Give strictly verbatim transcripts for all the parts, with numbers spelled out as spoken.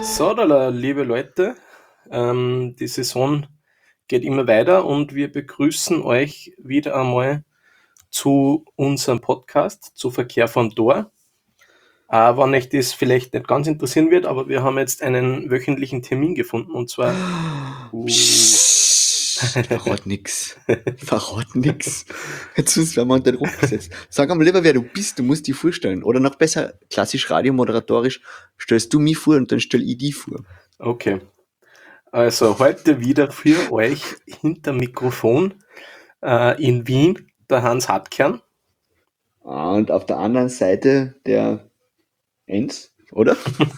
So, da, liebe Leute, ähm, die Saison geht immer weiter und wir begrüßen euch wieder einmal zu unserem Podcast, zu Verkehr vom Tor. Äh, wenn euch das vielleicht nicht ganz interessieren wird, aber wir haben jetzt einen wöchentlichen Termin gefunden und zwar... Uh, Psst, verrat nix. Verrat nix. Jetzt werden wir unter Druck gesetzt. Sag einmal lieber, wer du bist, du musst dich vorstellen. Oder noch besser, klassisch radiomoderatorisch, stellst du mich vor und dann stell ich dich vor. okay. Also heute wieder für euch hinter Mikrofon äh, in Wien der Hans Hartkern. Und auf der anderen Seite der Enz, oder?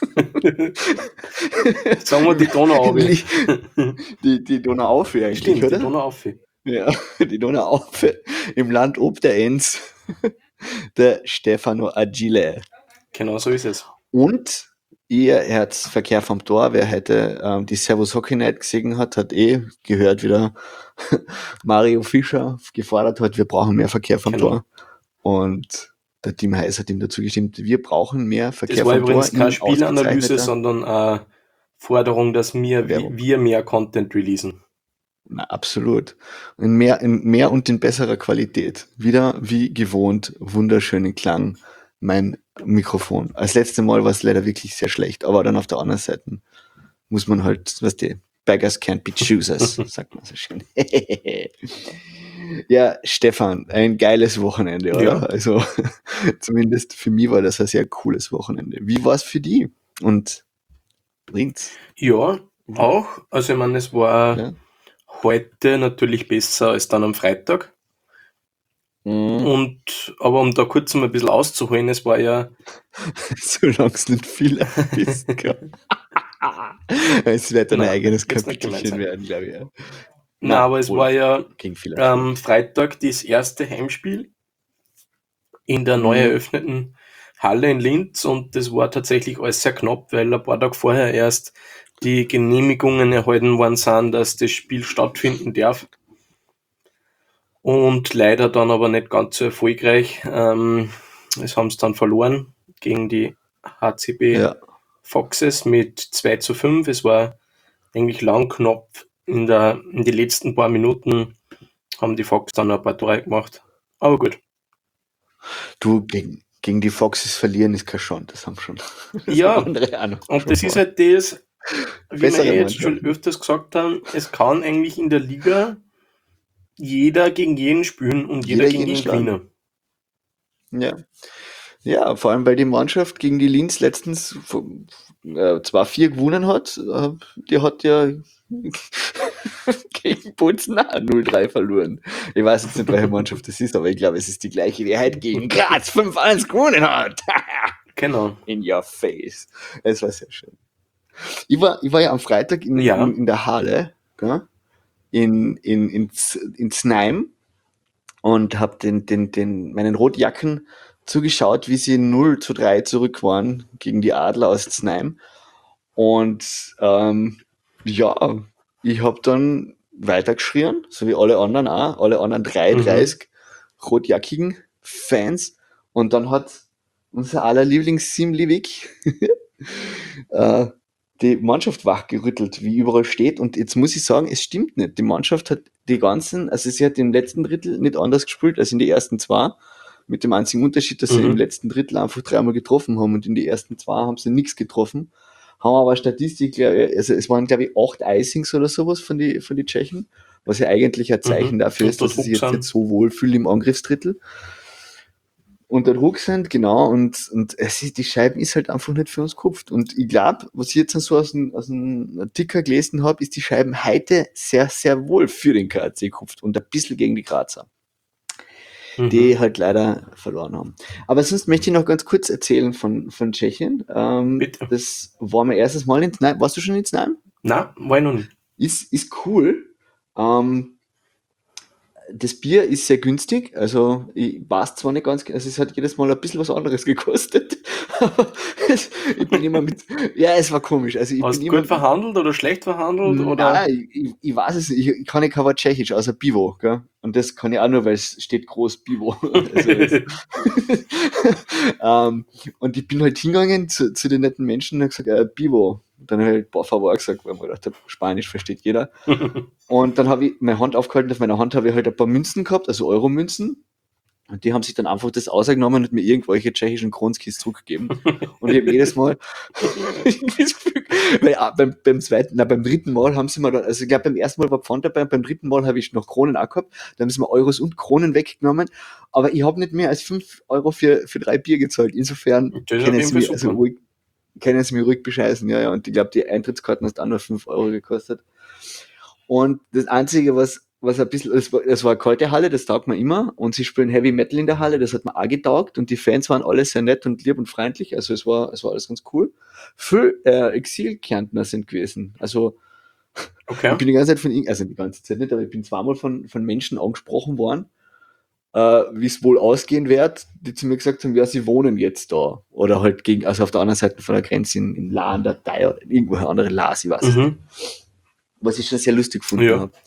Sagen wir die Donauaue. Die, die Donauaue eigentlich, Stimmt, oder? die Donauaue. Ja, die Donauaue. Im Land ob der Enz. Der Stefano Agile. Genau so ist es. Und ihr Herzverkehr vom Tor, wer heute ähm, die Servus Hockey Night gesehen hat, hat eh gehört, wieder Mario Fischer gefordert hat, wir brauchen mehr Verkehr vom Genau. Tor. Und der Tim Heiß hat ihm dazu gestimmt, wir brauchen mehr Verkehr Das war vom Tor. übrigens keine in Spielanalyse, ausgezeichneter- sondern eine Forderung, dass wir, Werbung. wir mehr Content releasen. Na, absolut. In mehr, in mehr und in besserer Qualität. Wieder wie gewohnt, wunderschönen Klang. Mein Mikrofon. Als letzte Mal war es leider wirklich sehr schlecht, aber dann auf der anderen Seite muss man halt, was die Beggars can't be choosers, sagt man so schön. Ja, Stefan, ein geiles Wochenende, oder? Ja. Also zumindest für mich war das ein sehr cooles Wochenende. Wie war es für die? Und bringt's? Ja, auch. Also ich meine, es war Ja. heute natürlich besser als dann am Freitag. Mhm. Und aber um da kurz mal ein bisschen auszuholen, es war ja, Solange es nicht viel bist. Es wird ein Nein, eigenes jetzt nicht gemeint Kapitelchen sein. werden, glaube ich. Ja. na, aber es wohl. war ja Ging viel am Freitag das erste Heimspiel in der neu Mhm. eröffneten Halle in Linz und das war tatsächlich alles sehr knapp, weil ein paar Tage vorher erst die Genehmigungen erhalten worden sind, dass das Spiel stattfinden darf. Und leider dann aber nicht ganz so erfolgreich. Ähm, es haben es dann verloren gegen die H C B Ja. Foxes mit zwei zu fünf. Es war eigentlich lang knapp. In, der, in die letzten paar Minuten haben die Fox dann ein paar Tore gemacht. Aber gut. Du, gegen, gegen die Foxes verlieren ist kein Schand, das haben schon. Das Ja, haben andere auch noch Und schon das ist vor. halt das, wie wir Bessere eh jetzt schon Mannschaften. öfters gesagt haben, es kann eigentlich in der Liga jeder gegen jeden spielen und jeder, Jeder gegen jeden jeden schlagen. gewinnen. Ja. Ja, vor allem, weil die Mannschaft gegen die Linz letztens äh, zwar vier gewonnen hat, äh, die hat ja gegen Bozen auch null drei verloren. Ich weiß jetzt nicht, welche Mannschaft das ist, aber ich glaube, es ist die gleiche, die heute gegen Graz fünf eins gewonnen hat. Genau. In your face. Es war sehr schön. Ich war, ich war ja am Freitag in, Ja. in, in der Halle, gell? in, in, in, Z- in Znaim und habe den, den, den, meinen Rotjacken zugeschaut, wie sie null zu drei zurück waren gegen die Adler aus Znaim. Und ähm, ja, ich habe dann weitergeschrien, so wie alle anderen auch, alle anderen dreiunddreißig rotjackigen Fans. Und dann hat unser aller Lieblings-Sim Liebig äh, die Mannschaft wachgerüttelt, wie überall steht. Und jetzt muss ich sagen, es stimmt nicht. Die Mannschaft hat die ganzen, also sie hat im letzten Drittel nicht anders gespielt als in die ersten zwei. Mit dem einzigen Unterschied, dass sie Mhm. im letzten Drittel einfach dreimal getroffen haben und in die ersten zwei haben sie nichts getroffen. Haben aber Statistik, glaub ich, also es waren glaube ich acht Icings oder sowas von die, von die Tschechen, was ja eigentlich ein Zeichen Mhm. dafür Und ist, dass der sie sich Druck jetzt sind. nicht so wohlfühlen im Angriffsdrittel. Unter Druck sind, genau, und, und es ist, die Scheiben ist halt einfach nicht für uns gekupft. Und ich glaube, was ich jetzt so aus dem, aus dem Ticker gelesen habe, ist die Scheiben heute sehr, sehr wohl für den K A C gekupft und ein bisschen gegen die Grazer, Mhm. die halt leider verloren haben. Aber sonst möchte ich noch ganz kurz erzählen von, von Tschechien. Ähm, Bitte. das war mein erstes Mal in Znaim. Warst du schon in Znaim? Na, war ich noch nicht. Ist, ist cool. Ähm, das Bier ist sehr günstig, also ich weiß zwar nicht ganz, also es hat jedes Mal ein bisschen was anderes gekostet. Ich bin immer mit, ja, es war komisch. Also ich Hast bin du immer, gut verhandelt oder schlecht verhandelt? Oder? nein, ich, ich, ich weiß es nicht, ich, ich kann nicht kein Wort Tschechisch, außer Pivo, gell? Und das kann ich auch nur, weil es steht groß Pivo. Also es, ähm, und ich bin halt hingegangen zu, zu den netten Menschen und habe gesagt, äh, Pivo. Dann habe ich por favor gesagt, weil man gedacht habe, Spanisch versteht jeder. Und dann habe ich meine Hand aufgehalten, auf meiner Hand habe ich halt ein paar Münzen gehabt, also Euro-Münzen. Und die haben sich dann einfach das ausgenommen und mir irgendwelche tschechischen Kronskis zurückgegeben. Und ich habe jedes Mal, weil, ah, beim, beim zweiten, na, beim dritten Mal haben sie mir dann, also ich glaube beim ersten Mal war Pfand dabei, beim dritten Mal habe ich noch Kronen auch gehabt, da haben sie mir Euros und Kronen weggenommen, aber ich habe nicht mehr als fünf Euro für, für drei Bier gezahlt. Insofern Das ist auf können jeden sie Fall mir, also super. ruhig, können sie mir ruhig bescheißen, ja, ja. Und ich glaube, die Eintrittskarten hast auch nur fünf Euro gekostet. Und das Einzige, was, was ein bisschen, es war, es war eine kalte Halle, das taugt man immer. Und sie spielen Heavy Metal in der Halle, das hat mir auch getaugt. Und die Fans waren alle sehr nett und lieb und freundlich. Also es war, es war alles ganz cool. Viele äh, Exil-Kärntner sind gewesen. Also Okay. ich bin die ganze Zeit von, ihnen- also die ganze Zeit nicht, aber ich bin zweimal von, von Menschen angesprochen worden, äh, wie es wohl ausgehen wird, die zu mir gesagt haben, ja, sie wohnen jetzt da. Oder halt gegen, also auf der anderen Seite von der Grenze in, in Lahn, der Teil, irgendwo andere Las, ich weiß es nicht. Mhm. Was ich schon sehr lustig gefunden Ja. habe.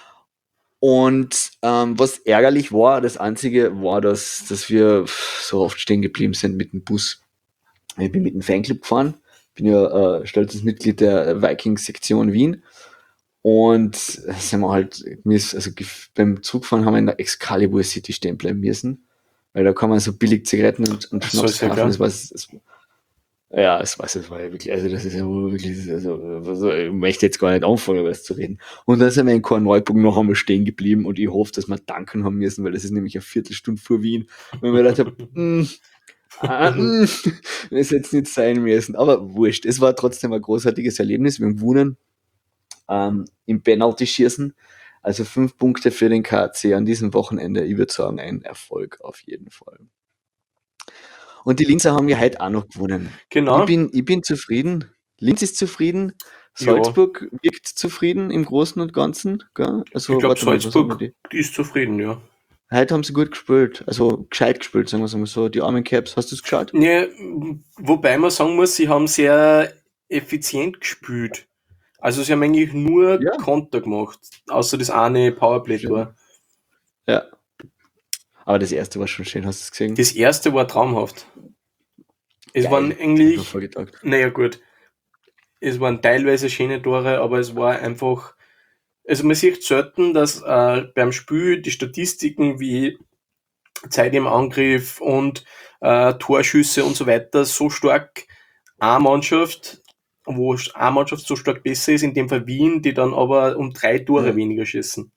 Und ähm, was ärgerlich war, das Einzige war, dass, dass wir so oft stehen geblieben sind mit dem Bus. Ich bin mit dem Fanclub gefahren, bin ja äh, stolzes Mitglied der Vikings-Sektion Wien. Und sind wir halt, mir ist, also gef- beim Zugfahren haben wir in der Excalibur City stehen bleiben müssen. Weil da kann man so billig Zigaretten und, und Ach so, Schnaps ist ja kaufen. klar. Das war, das, ja, das war, das war ja wirklich, also das ist ja wirklich, also, also ich möchte jetzt gar nicht anfangen, über das zu reden. Und dann sind wir in Korneuburg noch einmal stehen geblieben und ich hoffe, dass wir danken haben müssen, weil das ist nämlich eine Viertelstunde vor Wien. Und wir gedacht haben, mm, ah, mm, das hätte jetzt nicht sein müssen. Aber wurscht, es war trotzdem ein großartiges Erlebnis. Wir haben gewonnen ähm, im Penalty-Schießen. Also fünf Punkte für den K C an diesem Wochenende. Ich würde sagen, ein Erfolg auf jeden Fall. Und die Linzer haben ja heute auch noch gewonnen. Ich Genau. bin, ich bin zufrieden. Linz ist zufrieden. Ja. Salzburg wirkt zufrieden im Großen und Ganzen. Gell? Ich Also, glaube, warte mal, was haben wir Salzburg die? ist zufrieden, ja. Heute haben sie gut gespielt. Also, gescheit gespielt, sagen wir es mal so. Die armen Caps. Hast du es geschaut? Ja, wobei man sagen muss, sie haben sehr effizient gespielt. Also sie haben eigentlich nur Ja. Konter gemacht, außer das eine Powerplay-Tor. Ja. Aber das erste war schon schön, hast du es gesehen? Das erste war traumhaft. Es Geil. waren Das hat mir eigentlich, voll getaugt. naja gut, es waren teilweise schöne Tore, aber es war einfach, also man sieht selten, dass äh, beim Spiel die Statistiken wie Zeit im Angriff und äh, Torschüsse und so weiter so stark eine Mannschaft, wo eine Mannschaft so stark besser ist, in dem Fall Wien, die dann aber um drei Tore Ja. weniger schießen.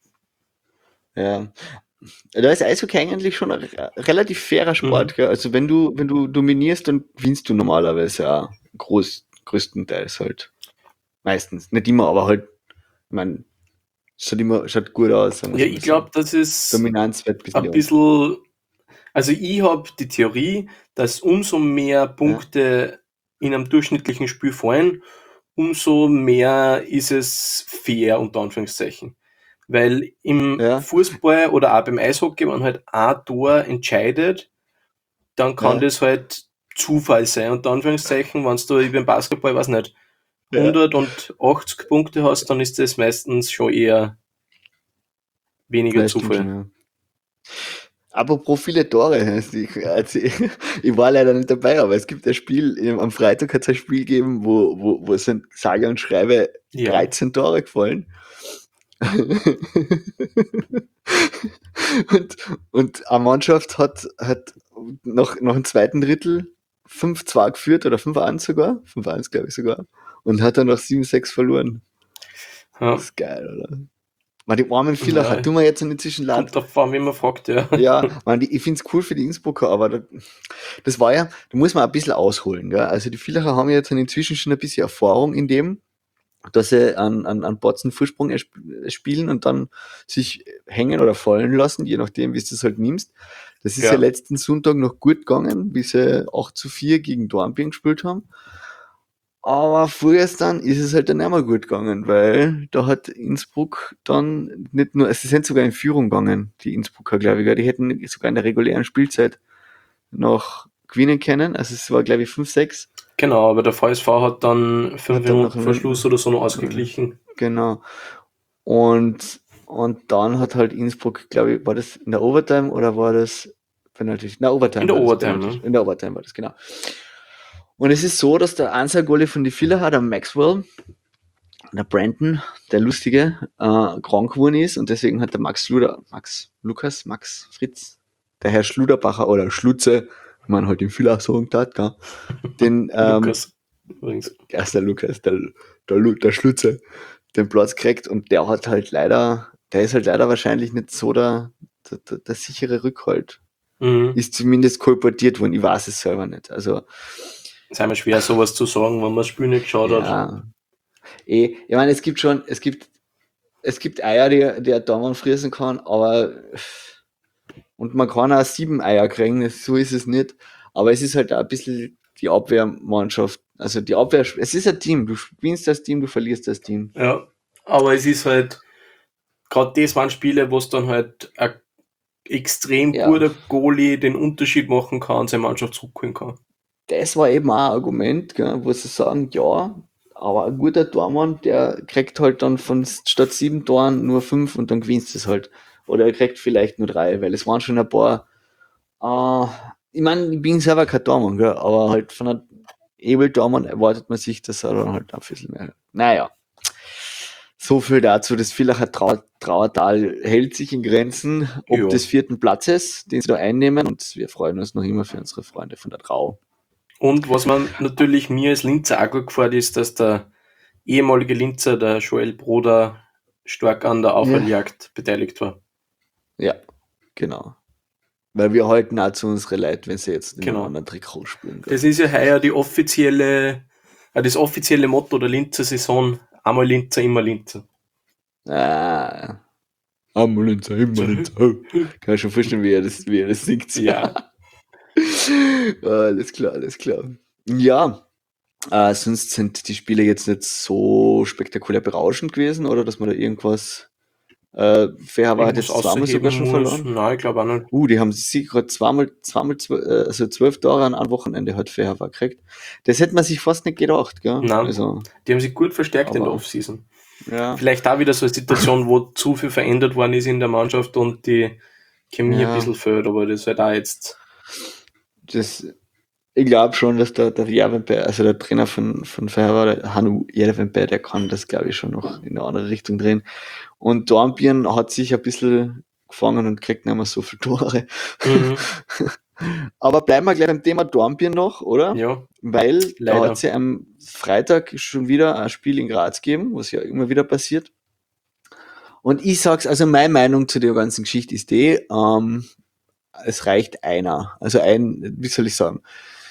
Ja. Da ist Eishockey eigentlich schon ein re- relativ fairer Sport, Mhm. gell? Also wenn du, wenn du dominierst, dann gewinnst du normalerweise auch groß, größtenteils halt. Meistens. Nicht immer, aber halt, ich mein, schaut immer, schaut gut aus, sagen wir Ja, mal ich so. glaube, das ist Dominanz wird ein bisschen ein jung. bisschen, also ich habe die Theorie, dass umso mehr Punkte in einem durchschnittlichen Spiel fallen, umso mehr ist es fair, unter Anführungszeichen. Weil im Ja, Fußball oder auch beim Eishockey, wenn halt ein Tor entscheidet, dann kann ja, das halt Zufall sein. Unter Anführungszeichen, wenn du beim Basketball, weiß nicht, ja. hundertachtzig Punkte hast, dann ist das meistens schon eher weniger Das stimmt Zufall. schon, ja. Apropos viele Tore, also ich, also ich, ich war leider nicht dabei, aber es gibt ein Spiel, ähm, am Freitag hat es ein Spiel gegeben, wo, wo, wo es sind sage und schreibe Ja. dreizehn Tore gefallen. und, und eine Mannschaft hat, hat noch, noch im zweiten Drittel fünf zwei geführt oder fünf eins sogar, fünf eins glaube ich sogar, und hat dann noch sieben sechs verloren. Ja. Das ist geil, oder? Man, die armen Villacher, Ja. tun wir jetzt inzwischen leid. Kommt drauf an, wie man fragt, ja. Ja, man, die, ich find's cool für die Innsbrucker, aber da, das war ja, da muss man ein bisschen ausholen. Gell? Also die Villacher haben ja jetzt inzwischen schon ein bisschen Erfahrung in dem, dass sie an, an, an Botzen Vorsprung ersp- spielen und dann sich hängen oder fallen lassen, je nachdem, wie du es halt nimmst. Das ist ja. Ja. letzten Sonntag noch gut gegangen, bis sie acht zu vier gegen Dornbirn gespielt haben. Aber vorgestern ist es halt dann nicht mehr gut gegangen, weil da hat Innsbruck dann nicht nur, also sie sind sogar in Führung gegangen, die Innsbrucker, glaube ich, gell? Die hätten sogar in der regulären Spielzeit noch gewinnen können. Also es war, glaube ich, fünf sechs. Genau, aber der V S V hat dann fünf Hat dann noch Minuten vor Schluss oder so noch ausgeglichen. Genau. Und, und dann hat halt Innsbruck, glaube ich, war das in der Overtime oder war das Penalty? In der Overtime. In der war das Overtime, Penalty. ne? In der Overtime war das, genau. Und es ist so, dass der Answer-Goalie von die Villacher, der Maxwell, der Brandon, der Lustige, äh, krank geworden ist und deswegen hat der Max Schluder, Max Lukas, Max Fritz, der Herr Schluderbacher oder Schlutze, wie man halt im Villach sagen tat, gell, den, ähm, Lukas, übrigens. er ist der Lukas, der, der, Lu- der Schlutze, den Platz gekriegt und der hat halt leider, der ist halt leider wahrscheinlich nicht so der, der, der, der sichere Rückhalt. Mhm. Ist zumindest kolportiert worden, ich weiß es selber nicht. Also, Es ist einmal schwer, sowas zu sagen, wenn man das Spiel nicht geschaut hat. ja, eh, ich meine, es gibt schon, es gibt, es gibt Eier, die, die ein Daumen friesen kann, aber und man kann auch sieben Eier kriegen, so ist es nicht. Aber es ist halt auch ein bisschen die Abwehrmannschaft. Also die Abwehr, es ist ein Team. Du gewinnst das Team, du verlierst das Team. Ja, aber es ist halt, gerade das waren Spiele, wo es dann halt ein extrem Ja. guter Goalie den Unterschied machen kann und seine Mannschaft zurückholen kann. Das war eben auch ein Argument, gell, wo sie sagen, ja, aber ein guter Tormann, der kriegt halt dann von statt sieben Toren nur fünf und dann gewinnst du es halt. Oder er kriegt vielleicht nur drei, weil es waren schon ein paar. Äh, ich meine, ich bin selber kein Tormann, gell, aber halt von einem Ebel-Tormann erwartet man sich, dass er dann halt ein bisschen mehr. Naja. So viel dazu. Das Villacher Trau Trauertal hält sich in Grenzen, ob Ja. des vierten Platzes, den sie da einnehmen. Und wir freuen uns noch immer für unsere Freunde von der Trau. Und was man natürlich mir als Linzer auch gut gefällt, ist, dass der ehemalige Linzer, der Joel Broder, stark an der Aufholjagd beteiligt war. Ja, genau. Weil wir halten auch zu unsere Leute, wenn sie jetzt in Genau. einem anderen Trikot spielen. Das ist ja heuer die offizielle, äh, das offizielle Motto der Linzer Saison. Einmal Linzer, immer Linzer. Ah. Einmal Linzer, immer Linzer. Kann ich schon vorstellen, wie er das, wie er das singt. Ja. Alles klar, alles klar. Ja, äh, sonst sind die Spiele jetzt nicht so spektakulär berauschend gewesen, oder dass man da irgendwas. Äh, Fairhaber hat jetzt zweimal sogar schon verloren. Nein, ich glaube auch nicht. Uh, die haben sie gerade zweimal, zweimal, zw- also zwölf Tore an einem Wochenende hat Fairhaber gekriegt. Das hätte man sich fast nicht gedacht, gell? Nein. Also, Die haben sich gut verstärkt in der Aber- Offseason. ja. Vielleicht auch wieder so eine Situation, wo zu viel verändert worden ist in der Mannschaft und die Chemie Ja. ein bisschen fehlt, aber das wird auch jetzt. Das, ich glaube schon, dass der, der Jervenberg, also der Trainer von, von Fairhaber, der Hanu Jervenberg, der kann das, glaube ich, schon noch in eine andere Richtung drehen. Und Dornbirn hat sich ein bisschen gefangen und kriegt nicht mehr so viele Tore. Mhm. Aber bleiben wir gleich beim Thema Dornbirn noch, oder? Ja, Weil da Leider. hat es ja am Freitag schon wieder ein Spiel in Graz gegeben, was ja immer wieder passiert. Und ich sag's, also meine Meinung zu der ganzen Geschichte ist die, ähm, es reicht einer. Also ein, wie soll ich sagen?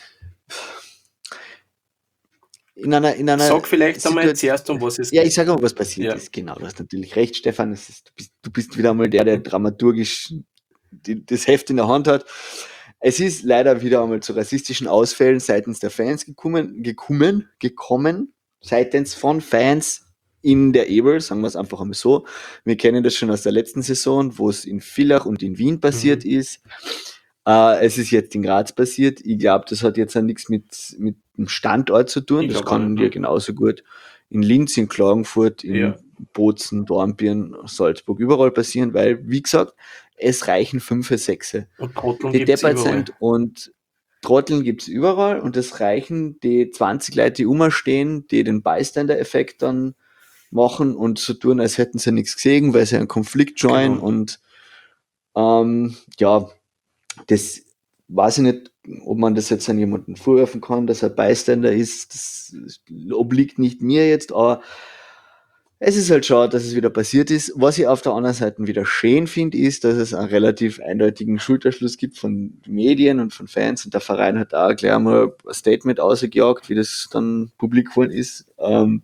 In einer, in einer sag vielleicht einmal Situation- zuerst, um was es Ja, geht. ich sage mal, was passiert Ja. ist. Genau, du hast natürlich recht, Stefan. Das ist, du, bist, du bist wieder mal der, der dramaturgisch die, das Heft in der Hand hat. Es ist leider wieder einmal zu rassistischen Ausfällen seitens der Fans gekommen, gekommen, gekommen, seitens von Fans in der Ebel, sagen wir es einfach einmal so. Wir kennen das schon aus der letzten Saison, wo es in Villach und in Wien passiert Mhm. ist. Äh, es ist jetzt in Graz passiert. Ich glaube, das hat jetzt auch nichts mit, mit dem Standort zu tun. Ich Das glaub auch kann nicht, ja ne? genauso gut in Linz, in Klagenfurt, in Ja. Bozen, Dornbirn, Salzburg, überall passieren, weil, wie gesagt, es reichen fünf, sechs. Und Trotteln Die gibt's deppert überall. sind und Trotteln gibt's überall und es reichen die zwanzig Leute, die umstehen, die den Bystander-Effekt dann machen und so tun, als hätten sie nichts gesehen, weil sie einen Konflikt scheuen Genau. und ähm, ja, das weiß ich nicht, ob man das jetzt an jemanden vorwerfen kann, dass er Bystander ist. Das obliegt nicht mir jetzt, aber es ist halt schade, dass es wieder passiert ist. Was ich auf der anderen Seite wieder schön finde, ist, dass es einen relativ eindeutigen Schulterschluss gibt von Medien und von Fans und der Verein hat auch gleich mal ein Statement ausgejagt, wie das dann publik geworden ist, ähm,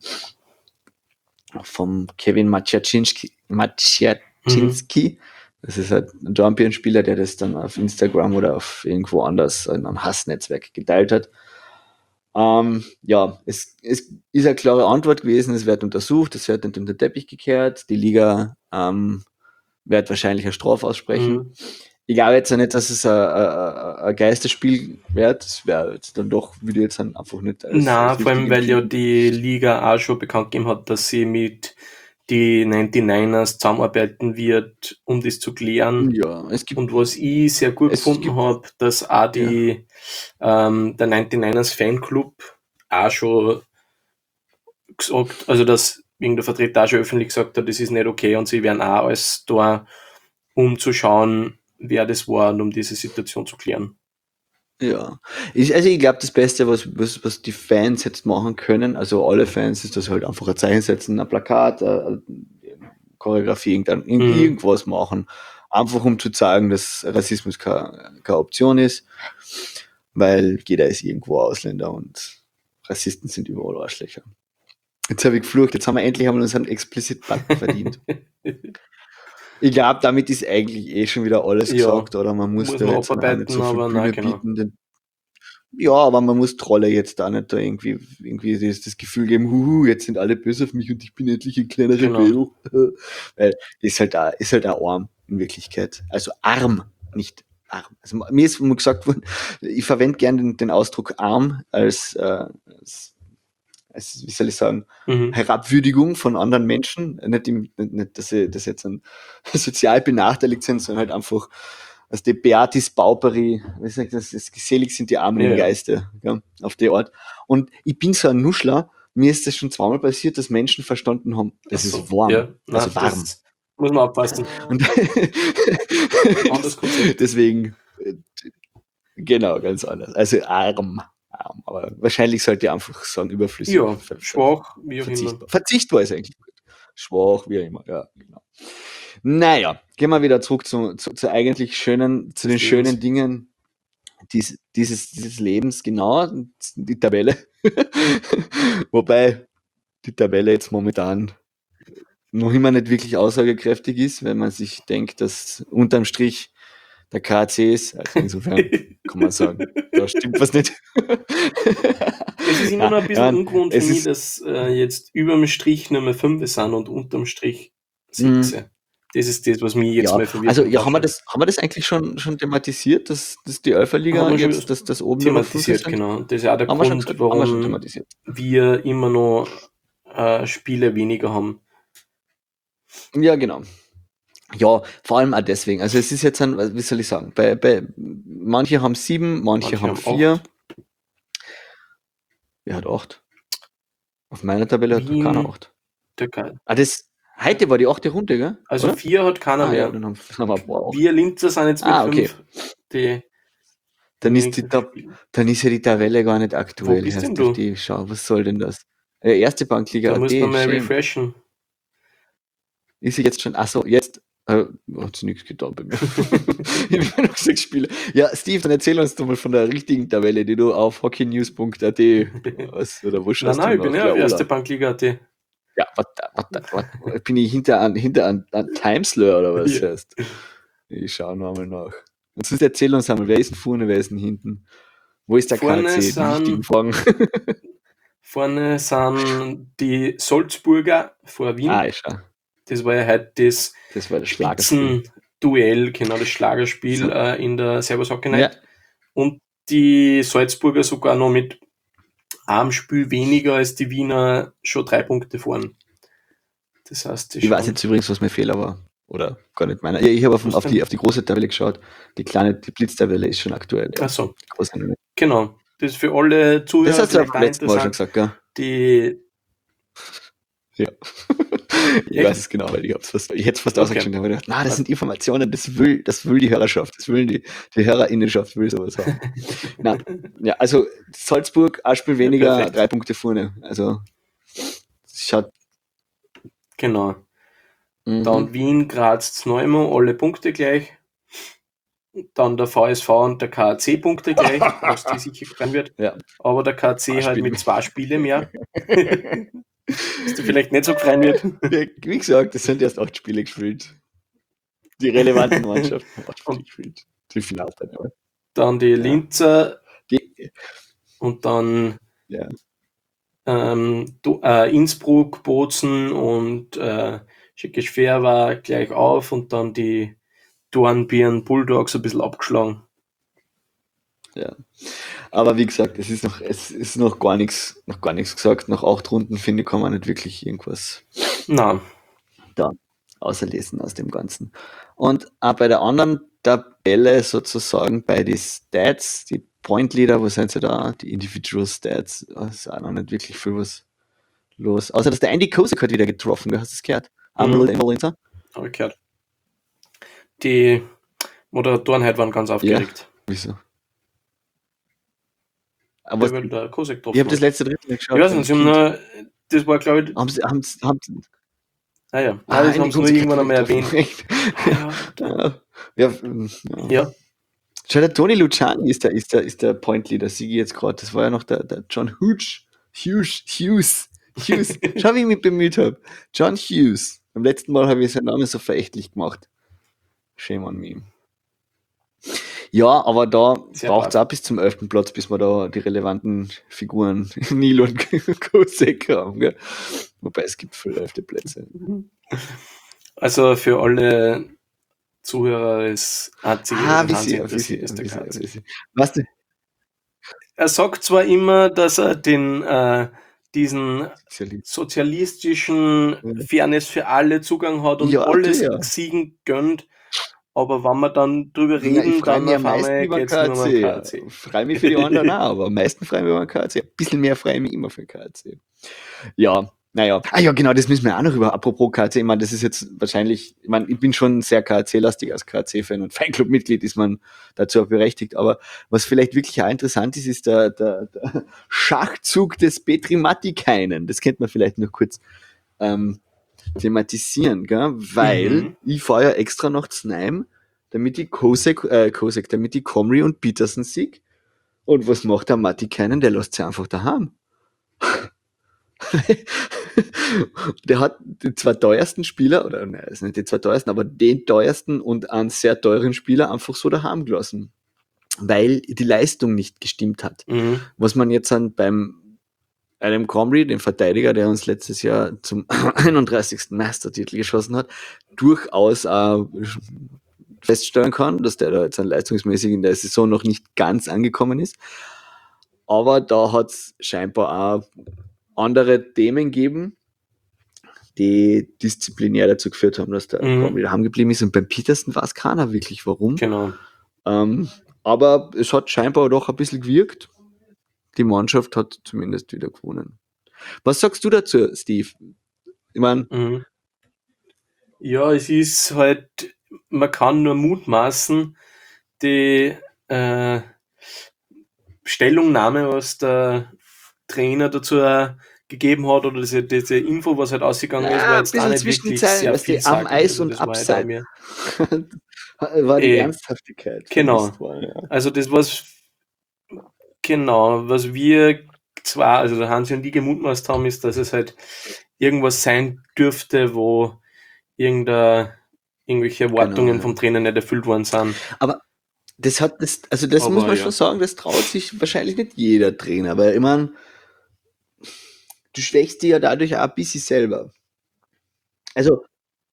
vom Kevin Maciacinski, Maciacinski. Das ist halt ein Champion-Spieler, der das dann auf Instagram oder auf irgendwo anders in einem Hassnetzwerk geteilt hat. Ähm, ja, es, es ist eine klare Antwort gewesen, es wird untersucht, es wird nicht unter den Teppich gekehrt, die Liga ähm, wird wahrscheinlich eine Strafe aussprechen. Mhm. Ich glaube jetzt auch nicht, dass es ein, ein, ein Geisterspiel wird, es wäre jetzt dann doch, würde ich jetzt dann einfach nicht als, Na, als vor allem, richtig weil ja empfinden. die Liga auch schon bekannt gegeben hat, dass sie mit die neunundneunzigers zusammenarbeiten wird, um das zu klären. Ja, es gibt, Und was ich sehr gut es gefunden gibt, habe, dass auch die, ähm, der neunundneunzigers Fanclub auch schon gesagt, also dass irgendein Vertreter auch schon öffentlich gesagt hat, das ist nicht okay und sie werden auch alles da, um zu schauen, wer das war und um diese Situation zu klären. ja. Ich, also ich glaube, das Beste, was, was, was die Fans jetzt machen können, also alle Fans, ist, dass sie halt einfach ein Zeichen setzen, ein Plakat, eine Choreografie, irgendein, irgend- Mhm. irgendwas machen. Einfach um zu zeigen, dass Rassismus keine, keine Option ist, weil jeder ist irgendwo Ausländer und Rassisten sind überall Arschlöcher. Jetzt habe ich geflucht, jetzt haben wir endlich haben wir uns einen Explicit-Button verdient. Ich glaube, damit ist eigentlich eh schon wieder alles Ja, gesagt, oder? Man muss, muss da man jetzt auch nicht abarbeiten, so viel aber Bühne nein, genau. bieten. Denn, ja, aber man muss Trolle jetzt da nicht da irgendwie, irgendwie das, das Gefühl geben, huhu, jetzt sind alle böse auf mich und ich bin endlich ein kleiner Genau. Rebell. Weil ist halt da, ist halt auch arm in Wirklichkeit. Also arm, nicht arm. Also mir ist immer gesagt worden, ich verwende gerne den, den Ausdruck arm als, äh, als als, wie soll ich sagen, Mhm. Herabwürdigung von anderen Menschen. Nicht, im, nicht, nicht dass sie das jetzt ein, sozial benachteiligt sind, sondern halt einfach, als die Beatis Bauperi, wie sagt das, das, geselig sind die Armen Ja, im ja. Geiste, ja, auf die Art. Und ich bin so ein Nuschler, mir ist das schon zweimal passiert, dass Menschen verstanden haben, das Ach so, ist warm, ja, nein, also warm. das muss man aufpassen. Und Anderes Konzept. deswegen, äh, genau, ganz anders. Also arm. arm. Aber wahrscheinlich sollte ich einfach sagen, überflüssig. Ja, ver- ver- schwach, wie auch immer. verzichtbar. Verzichtbar ist eigentlich gut. Schwach, wie auch immer, ja, genau. Naja, gehen wir wieder zurück zu, zu, zu eigentlich schönen, zu den Des schönen Lebens. Dingen dies, dieses, dieses Lebens, genau, die Tabelle. Wobei die Tabelle jetzt momentan noch immer nicht wirklich aussagekräftig ist, wenn man sich denkt, dass unterm Strich der K A C ist. Also insofern kann man sagen, da stimmt was nicht. Es ist immer Ja, noch ein bisschen ja, ungewohnt für es mich, ist, dass äh, jetzt überm Strich Nummer fünf sind und unterm Strich mh, sechs. Das ist das, was mich jetzt ja, mal verwirrt also und ja, haben wir ausschaut. das, haben wir das eigentlich schon, schon thematisiert, dass, dass die Haben Alpha-Liga wir schon jetzt, dass das oben nur noch fünf thematisiert, sind? genau. Und das ist auch der Haben wir schon Grund, gesagt? Haben wir schon warum thematisiert. wir immer noch äh, Spiele weniger haben. Ja, genau. Ja, vor allem auch deswegen. Also es ist jetzt ein, wie soll ich sagen, bei, bei manche haben sieben, manche, Manche haben haben vier. acht. Wer hat acht? Auf meiner Tabelle hat doch keiner Wien, acht. Türkei. Ah, das, heute war die achte Runde, gell? Also Oder? vier hat keiner Ah ja, mehr. dann haben, dann haben wir ein paar acht. Wir Linzer sind jetzt mit Ah, okay. fünf die am Dann ist die wenigsten Tab spielen. dann ist ja die Tabelle gar nicht Wo aktuell. bist denn Erst du? auf die schau, was soll denn das? Äh, erste Bankliga Da muss man A T, mal shame. refreshen. Ist sie jetzt schon, ach so, jetzt äh, hat sie nichts getan bei mir. Ich habe noch sechs Spiele. Ja, Steve, dann erzähl uns doch mal von der richtigen Tabelle, die du auf hockeynews punkt a t hast, oder wo Nein, schaust du nein, ich bin nach? ja auf erste Laola. Bankliga A T. Ja, warte, warte, warte. Bin ich hinter an, hinter an, an Timeslur oder was Ja. heißt? Ich schaue noch einmal nach. Und sonst erzähl uns einmal, wer ist denn vorne, wer ist denn hinten? Wo ist der Vorne K C? Die wichtigen sind, Fragen. vorne sind die Salzburger vor Wien. Ah, ich schau. Das war ja heute das Das war das Schlagerspiel. Spitzenduell, genau das Schlagerspiel So. äh, in der Servus Hockey Ja, Night. Und die Salzburger sogar noch mit einem Spiel weniger als die Wiener schon drei Punkte vorn. Das heißt, die ich weiß schauen. jetzt übrigens, was mein Fehler war. Oder gar nicht meiner. Ja, ich habe auf, Was auf, die, denn? auf die große Tabelle geschaut. Die kleine, die Blitztabelle ist schon aktuell. Ja. Ach so, Die große nicht. genau. Das ist für alle Das Zuhörer hast du aber vielleicht beim auch letzten Mal schon interessant. gesagt, gell? Die, Ja. Ich Echt? weiß es genau, weil ich hab's fast, ich hätte es fast Okay. ausgeschrieben, aber ich dachte, na, das sind Informationen, das will, das will die Hörerschaft, das will die, die Hörerinnenschaft will sowas haben. Na, ja, also Salzburg, ein Spiel weniger, perfekt. drei Punkte vorne. Also es schaut. Genau. Mhm. Dann Wien, Graz, Zneumo, alle Punkte gleich. Dann der V S V und der K A C Punkte gleich, was die sicher gefallen wird. Ja. Aber der K A C Zwei halt Spiele. mit zwei Spiele mehr. Was dir vielleicht nicht so gefallen wird. Ja, wie gesagt, es sind erst acht Spiele gespielt. Die relevanten Mannschaften haben acht Spiele Und gespielt. Die Finalteilnehmer. dann die Ja. Linzer Die, und dann ja. ähm, Du- äh, Innsbruck, Bozen und äh, Schickeschwer war gleich auf und dann die Dornbirn Bulldogs ein bisschen abgeschlagen. Ja. Aber wie gesagt, es ist noch, es ist noch gar nichts, noch gar nichts gesagt. Nach acht Runden, finde ich, kann man nicht wirklich irgendwas. Nein, auserlesen aus dem Ganzen. Und auch bei der anderen Tabelle sozusagen bei den Stats, die Point Leader, wo sind sie da? Die Individual Stats, da ist auch noch nicht wirklich viel was los. Außer, dass der Andy Kosek hat wieder getroffen, hast du das gehört? Einmal Mhm. mhm. Habe ich gehört. Die Moderatoren heute waren ganz aufgeregt. Ja, wieso? Aber weil der Kosek drauf ich habe das letzte Drittel nicht geschaut. Ich weiß nicht, sie haben nur, das war glaube ich... Haben sie, haben sie, haben sie, ah ja, ah, das haben sie nur irgendwann einmal erwähnt. ja, ja, ja, ja. ja. Schau, der Tony Luciani ist der, ist der, ist der Point Leader, Sigi jetzt gerade. Das war ja noch der, der John Hughes. Hughes, Hughes, Hughes. Schau, wie ich mich bemüht habe. John Hughes. Beim letzten Mal habe ich seinen Namen so verächtlich gemacht. Shame on me. Ja, aber da braucht es auch bis zum elften Platz, bis wir da die relevanten Figuren Neil und Kosek haben. Gell? Wobei es gibt viele elfte Plätze. Also für alle Zuhörer ist einzige ah, wie sie, wie sie, ist der wie sie. Was denn? Er sagt zwar immer, dass er den äh, diesen sozialistischen ja. Fairness für alle Zugang hat und ja, alles ja. Siegen gönnt, aber wenn wir dann drüber reden, ja, dann auf einmal geht es nur um K A C. Ich freue mich für die anderen auch, aber am meisten freue ich mich über K A C. Ein bisschen mehr freue ich mich immer für K A C. Ja, naja. Ah ja, genau, das müssen wir auch noch über. Apropos K A C, ich meine, das ist jetzt wahrscheinlich, ich meine, ich bin schon sehr K A C-lastig als K A C-Fan und Fanclub-Mitglied ist man dazu auch berechtigt, aber was vielleicht wirklich auch interessant ist, ist der, der, der Schachzug des Petri Matikainen. Das könnte man vielleicht noch kurz ähm, thematisieren, gell? Weil mhm. ich fahre ja extra nach Znaim, damit die Kosek, äh, Kosek, damit die Comrie und Peterson sieg. Und was macht der Matikainen? Der lässt sie einfach daheim. Der hat die zwei teuersten Spieler, oder nein, das ist nicht die zwei teuersten, aber den teuersten und einen sehr teuren Spieler einfach so daheim gelassen. Weil die Leistung nicht gestimmt hat. Mhm. Was man jetzt an beim Adam Comrie, dem Verteidiger, der uns letztes Jahr zum einunddreißigsten Meistertitel geschossen hat, durchaus auch feststellen kann, dass der da jetzt leistungsmäßig in der Saison noch nicht ganz angekommen ist. Aber da hat es scheinbar auch andere Themen gegeben, die disziplinär dazu geführt haben, dass der mhm. Comrie daheim geblieben ist. Und beim Peterson weiß keiner wirklich, warum. Genau. Ähm, aber es hat scheinbar doch ein bisschen gewirkt. Die Mannschaft hat zumindest wieder gewonnen. Was sagst du dazu, Steve? Ich meine, mhm. ja, es ist halt, man kann nur mutmaßen, die äh, Stellungnahme, was der Trainer dazu gegeben hat, oder diese, diese Info, was halt ausgegangen ja, ist, war jetzt auch nicht wirklich sehr viel am Eis und Abseits war die e, Ernsthaftigkeit. Genau. War, ja. Also das, was genau, was wir zwar, also der Hansi und ich gemutmaßt haben, ist, dass es halt irgendwas sein dürfte, wo irgendeine, irgendwelche Erwartungen genau, ja. vom Trainer nicht erfüllt worden sind. Aber das hat das, also das aber, muss man ja. schon sagen, das traut sich wahrscheinlich nicht jeder Trainer, weil ich meine, du schwächst dich ja dadurch auch ein bisschen selber. Also.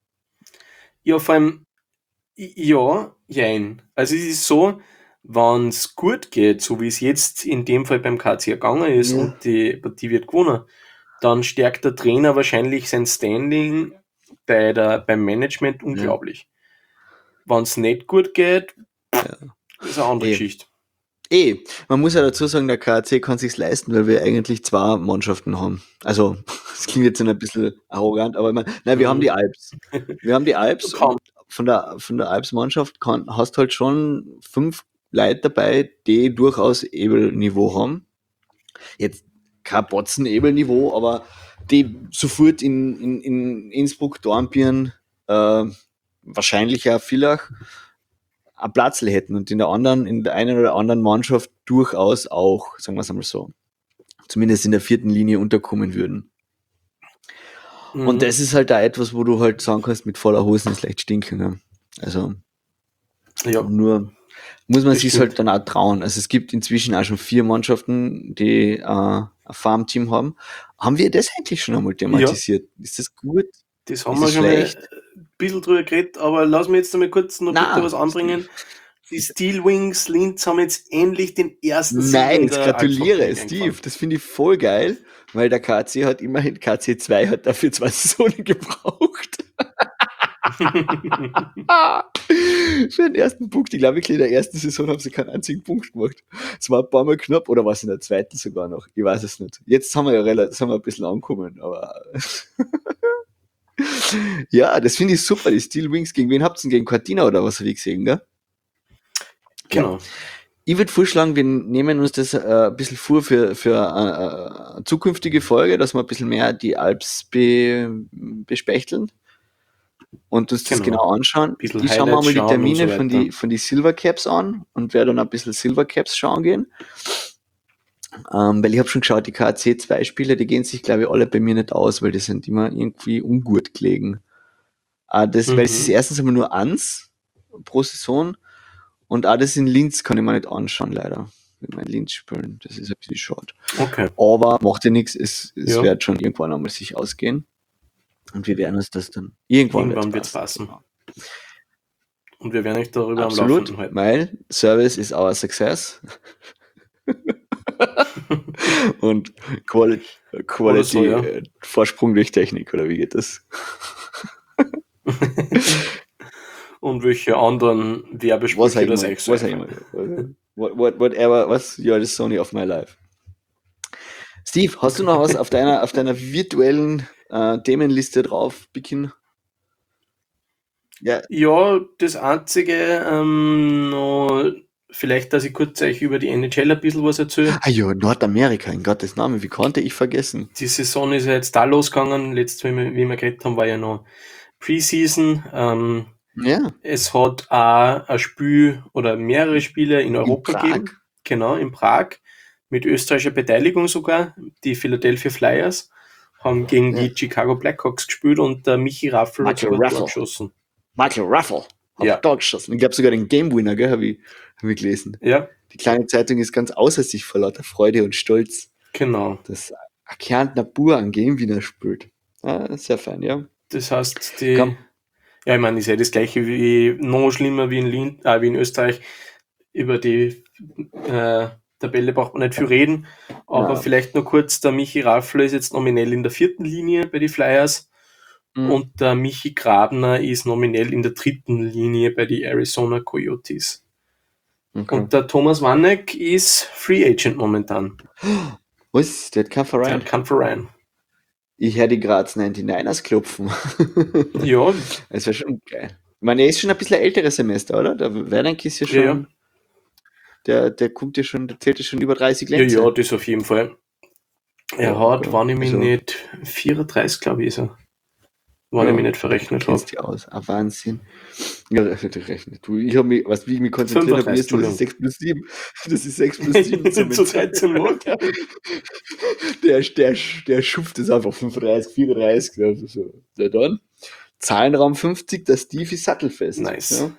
Ja, vor allem, ja, jein. Also es ist so, wenn es gut geht, so wie es jetzt in dem Fall beim K A C gegangen ist ja. und die Partie wird gewonnen, dann stärkt der Trainer wahrscheinlich sein Standing bei der, beim Management unglaublich. Ja. Wenn es nicht gut geht, ja. ist eine andere e. Geschichte. Eh, man muss ja dazu sagen, der K A C kann sich's leisten, weil wir eigentlich zwei Mannschaften haben. Also, das klingt jetzt ein bisschen arrogant, aber ich meine, nein, wir mhm. haben die Alps. Wir haben die Alps. Von der, von der Alps-Mannschaft kann, hast halt schon fünf Leute dabei, die durchaus Ebel-Niveau haben. Jetzt kein Botzen-Ebel-Niveau, aber die sofort in, in, in Innsbruck, Dornbirn, äh, wahrscheinlich auch Villach einen Platz hätten und in der anderen, in der einen oder anderen Mannschaft durchaus auch, sagen wir es einmal so, zumindest in der vierten Linie unterkommen würden. Mhm. Und das ist halt da etwas, wo du halt sagen kannst, mit voller Hosen ist leicht stinken. Ne? Also ja. nur muss man sich halt dann auch trauen. Also es gibt inzwischen auch schon vier Mannschaften, die äh, ein Farmteam haben. Haben wir das eigentlich schon einmal thematisiert? Ja. Ist das gut? Das haben ist wir schon schlecht? mal ein bisschen drüber geredet, aber lass mich jetzt einmal kurz noch Nein, bitte was anbringen. Die Steel Wings Linz haben jetzt endlich den ersten Sieg. Nice, gratuliere, Steve. Das finde ich voll geil, weil der K C hat immerhin, K C zwei hat dafür zwei Saisonen gebraucht. Für den ersten Punkt. Ich glaube, wirklich in der ersten Saison haben sie keinen einzigen Punkt gemacht. Es war ein paar Mal knapp, oder war es in der zweiten sogar noch? Ich weiß es nicht. Jetzt haben wir ja relativ, sind wir ein bisschen angekommen, aber. Ja, das finde ich super, die Steel Wings. Gegen wen habt ihr denn? Gegen Cortina oder was habe ich gesehen, gell? Genau. Ja. Ich würde vorschlagen, wir nehmen uns das äh, ein bisschen vor für, für äh, eine zukünftige Folge, dass wir ein bisschen mehr die Alps be, bespechteln und uns das Genau. genau anschauen. Bisschen Ich schaue mir Highlights mal die schauen und Termine so von weiter. die, von die Silver Caps an und werde dann ein bisschen Silver Caps schauen gehen. Ähm, weil ich habe schon geschaut, die K A C zwei Spiele, die gehen sich, glaube ich, alle bei mir nicht aus, weil die sind immer irgendwie ungut gelegen. Äh, das, weil es ist Mhm. erstens einmal nur eins pro Saison und auch das in Linz kann ich mir nicht anschauen, leider. Mit meinen Linz spielen, das ist ein bisschen schade. Okay. Aber macht ja nichts, es, es Ja. wird schon irgendwann einmal sich ausgehen. Und wir werden uns das dann irgendwann, Irgendwann wird's wird's passen. passen. Und wir werden euch darüber am Absolut, Laufenden halten. weil Service is our success. Und Quality, Quality so, ja. äh, Vorsprung durch Technik, oder wie geht das? Und welche anderen Was Werbesprüche auch das immer, euch so was auch einfallen. immer. What, what, whatever, was, you're the Sony of my life. Steve, hast du noch was auf deiner, auf deiner virtuellen äh, Themenliste drauf, Bikin? Ja, Ja, das Einzige, ähm, noch, vielleicht, dass ich kurz euch über die N H L ein bisschen was erzähle. ah ja, Nordamerika, in Gottes Namen, wie konnte ich vergessen? Die Saison ist ja jetzt da losgegangen. Letztes, wie wir, wie wir geredet haben, war ja noch Preseason. Ähm, Ja, es hat auch ein Spiel oder mehrere Spiele in in Europa Prag. gegeben. Genau, in Prag. Mit österreichischer Beteiligung sogar. Die Philadelphia Flyers haben gegen Ja. die Chicago Blackhawks gespielt und der Michi Raffel hat Michael sogar ein Tor Raffel. geschossen. Michael Raffel hat Ja. ein Tor geschossen. Ich glaube sogar den Game Winner, gell, habe ich, hab ich gelesen. Ja, Die kleine Zeitung ist ganz außer sich vor lauter Freude und Stolz, genau. dass ein Kärntner Bur einen Game Winner spielt. Ja, sehr fein, ja. Das heißt, die, Komm. ja, ich meine, ist ja das gleiche wie, noch schlimmer wie in, Lin, äh, wie in Österreich. Über die äh, Tabelle braucht man nicht viel reden, aber Ja. vielleicht nur kurz, der Michi Raffler ist jetzt nominell in der vierten Linie bei den Flyers Mhm. und der Michi Grabner ist nominell in der dritten Linie bei den Arizona Coyotes. Okay. Und der Thomas Wanneck ist Free Agent momentan. Was? Der hat keinen Der Verein? hat keinen Verein. Ich hätte die Graz neunundneunzigers klopfen. Ja, Das wäre schon geil. Ich meine, er ist schon ein bisschen älteres Semester, oder? Der Werner ist ja schon, ja, ja. Der, der kommt ja schon, der zählt ja schon über dreißig Ja, Lenze. ja, das auf jeden Fall. Er Ja, hat, ja. wenn ich mich Also- nicht, vierunddreißig, glaube ich, ist er. Wenn Ja, ich mich nicht verrechnet du habe. kennst dich aus. Ah, Wahnsinn. Ja, das wird rechnet. Du, ich habe mich, was, wie ich mich konzentriert habe, fünfunddreißig, das ist sechs plus sieben. Das ist sechs plus sieben. Zu dreizehn Mal. Der, der, der schupft es einfach fünfunddreißig, vierunddreißig. Also so. Ja, dann. Zahlenraum fünfzig, der Steve ist sattelfest. Nice. Ja.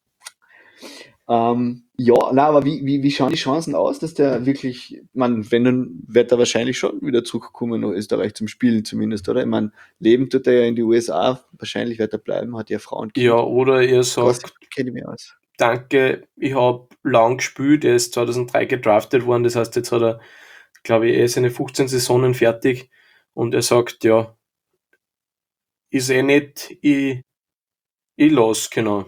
Ähm, ja, na, aber wie, wie, wie schauen die Chancen aus, dass der wirklich, man, wenn dann wird er wahrscheinlich schon wieder zurückkommen nach Österreich zum Spielen zumindest, oder? Ich meine, leben tut er ja in die U S A, wahrscheinlich wird er bleiben, hat ja Frauen. Ja, oder er sagt, Kenne ich mich aus. danke, ich habe lang gespielt, er ist zweitausenddrei gedraftet worden, das heißt, jetzt hat er, glaube ich, er seine fünfzehn Saisonen fertig und er sagt, ja, ist eh nicht, ich, ich lass, genau.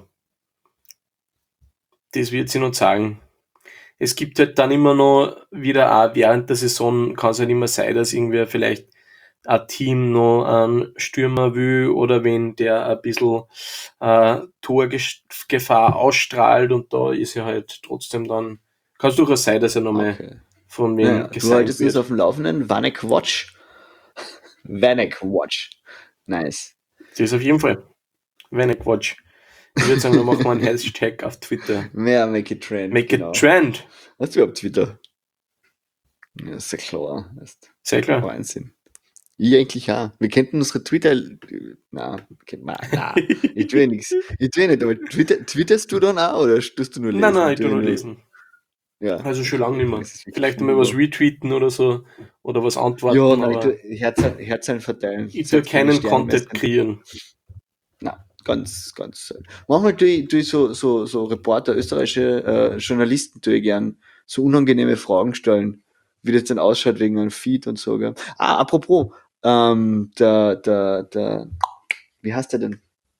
Das wird sie noch sagen. Es gibt halt dann immer noch wieder auch während der Saison, kann es halt immer sein, dass irgendwer vielleicht ein Team noch einen Stürmer will oder wenn der ein bisschen äh, Torgefahr ausstrahlt und da ist er halt trotzdem dann, kann es durchaus sein, dass er nochmal Okay. von wem Naja, du gesigned haltest uns wird. auf dem Laufenden. Vanek Watch. Vanek Watch. Nice. Das ist auf jeden Fall. Wenn ich Quatsch. Ich würde sagen, wir machen mal einen Hashtag auf Twitter. Mehr Make it Trend. Make genau. it trend. Hast du überhaupt Twitter? Ja, ist ja klar. Das ist Sehr klar. Wahnsinn. Ich eigentlich auch. Wir könnten unsere Twitter. Nein, nein, ich tue nichts. Ich tue nicht, aber Twitter, twitterst du dann auch oder tust du nur lesen? Nein, nein, ich tue nur lesen. Ja. Also schon lange nicht mehr. Das ist wirklich Vielleicht mal was retweeten oder so. Oder was antworten. Ja, nein, ich aber tue Herzen, Herzen verteilen. ich tue Selbst wenn keinen die Sterne Content messen. kreieren. Nein, ganz, ganz selten. Manchmal tue ich, tue ich so, so, so Reporter, österreichische äh, Journalisten tue ich gern so unangenehme Fragen stellen, wie das denn ausschaut wegen einem Feed und so. Gell? Ah, apropos, ähm, der, der, der, wie heißt der denn?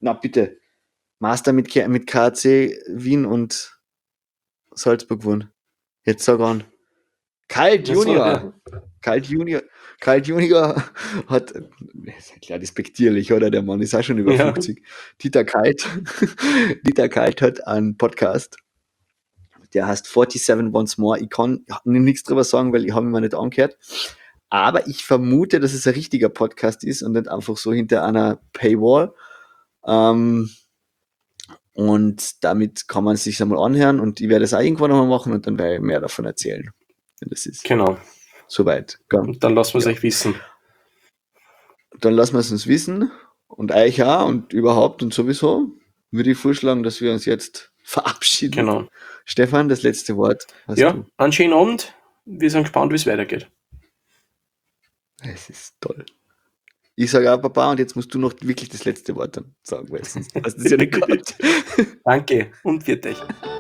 na bitte, Master mit, K- mit K A C Wien und Salzburg gewonnen. Jetzt sag an. Kalt Ja, so, Junior. ja. Kalt Junior. Kalt Junior hat, ist ja klar despektierlich, oder? Der Mann ist auch schon über Ja. fünfzig. Dieter Kalt, Dieter Kalt hat einen Podcast, der heißt forty-seven Once More. Ich kann nichts drüber sagen, weil ich habe ihn mir nicht angehört. Aber ich vermute, dass es ein richtiger Podcast ist und nicht einfach so hinter einer Paywall. Ähm, und damit kann man sich einmal anhören und ich werde es auch irgendwann nochmal machen und dann werde ich mehr davon erzählen, wenn das ist. Genau. Soweit. Gell? Und dann lassen wir es Ja. euch wissen. Dann lassen wir es uns wissen und euch auch und überhaupt und sowieso würde ich vorschlagen, dass wir uns jetzt verabschieden. Genau. Stefan, das letzte Wort hast Ja, du. einen schönen Abend. Wir sind gespannt, wie es weitergeht. Es ist toll. Ich sage auch Papa und jetzt musst du noch wirklich das letzte Wort dann sagen, weil sonst hast du es ja nicht gehabt. Danke und viert euch.